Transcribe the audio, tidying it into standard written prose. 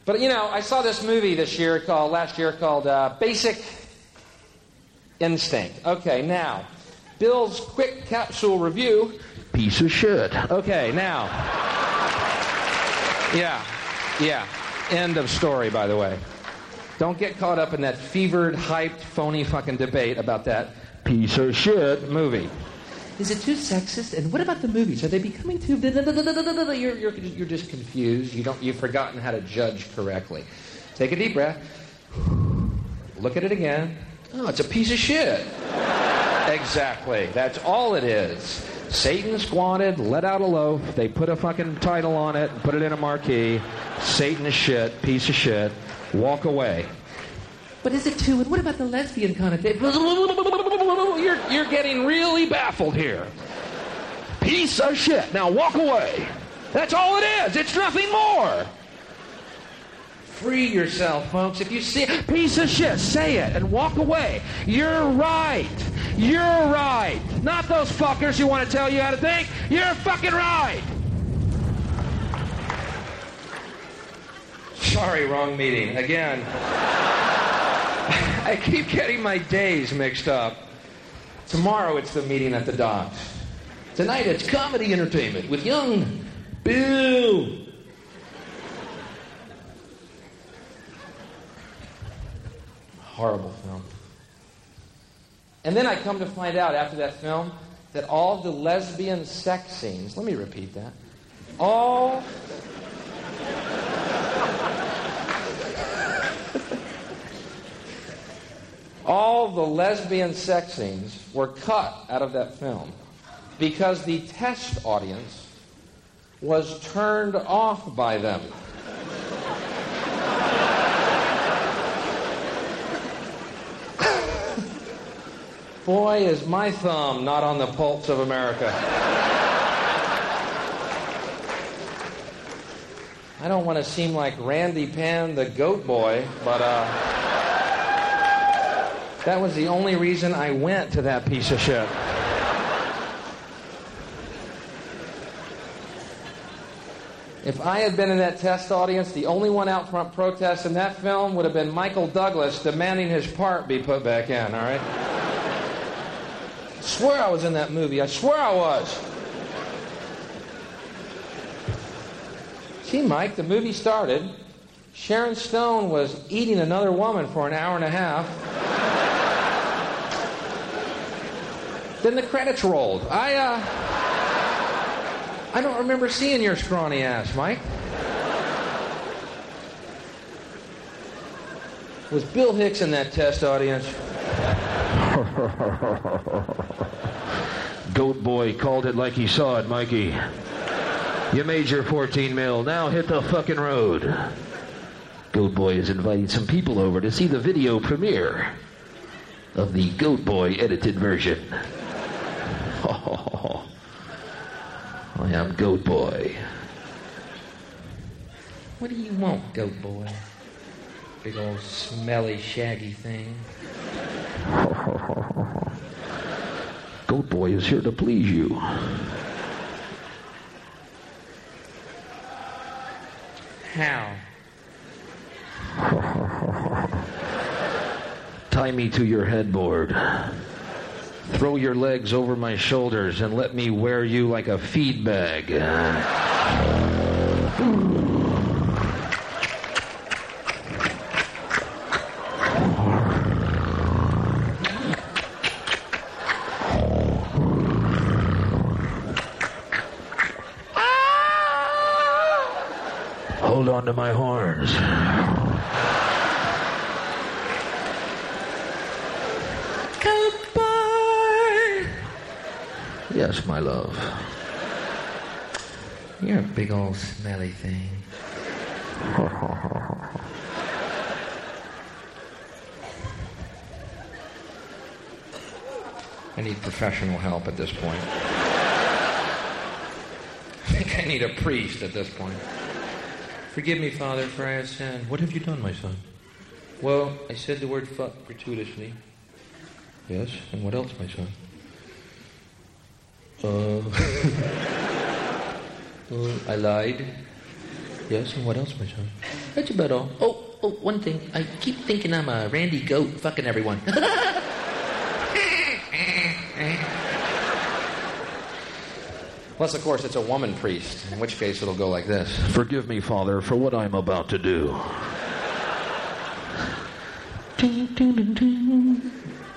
But, I saw this movie last year called Basic Instinct. Okay, now, Bill's quick capsule review. Piece of shit. Okay, now. Yeah. End of story, by the way. Don't get caught up in that fevered, hyped, phony fucking debate about that piece of shit movie. Is it too sexist? And what about the movies? Are they becoming too... You're just confused. You've forgotten how to judge correctly. Take a deep breath. Look at it again. Oh, it's a piece of shit. Exactly. That's all it is. Satan squatted, let out a loaf. They put a fucking title on it, put it in a marquee. Satan is shit, piece of shit. Walk away. But is it too? And what about the lesbian connotation? You're getting really baffled here. Piece of shit. Now walk away. That's all it is. It's nothing more. Free yourself, folks. If you see a piece of shit, say it and walk away. You're right. You're right. Not those fuckers who want to tell you how to think. You're fucking right. Sorry, wrong meeting. Again. I keep getting my days mixed up. Tomorrow it's the meeting at the docks. Tonight it's comedy entertainment with young Bill. Horrible film. And then I come to find out after that film that all the lesbian sex scenes, let me repeat that, all the lesbian sex scenes were cut out of that film because the test audience was turned off by them. Boy, is my thumb not on the pulse of America. I don't want to seem like Randy Pan, the goat boy, but that was the only reason I went to that piece of shit. If I had been in that test audience, the only one out front protesting that film would have been Michael Douglas demanding his part be put back in, all right? I swear I was in that movie. I swear I was. See, Mike, the movie started. Sharon Stone was eating another woman for an hour and a half. Then the credits rolled. I don't remember seeing your scrawny ass, Mike. Was Bill Hicks in that test audience? Goat boy called it like he saw it, Mikey. You made your 14 mil. Now hit the fucking road. Goat boy is inviting some people over to see the video premiere of the Goat Boy edited version. Oh, I am Goat Boy. What do you want, Goat Boy? Big old smelly, shaggy thing. Goat Boy is here to please you. How? Tie me to your headboard. Throw your legs over my shoulders and let me wear you like a feed bag. Hold on to my horns. Goodbye. Yes, my love. You're a big old smelly thing. I need professional help at this point. I think I need a priest at this point. Forgive me, Father, for I have sinned. What have you done, my son? Well, I said the word fuck gratuitously. Yes, and what else, my son? I lied. Yes, and what else, my son? That's about all. Oh, one thing. I keep thinking I'm a Randy Goat fucking everyone. Unless, of course, it's a woman priest, in which case it'll go like this. Forgive me, Father, for what I'm about to do.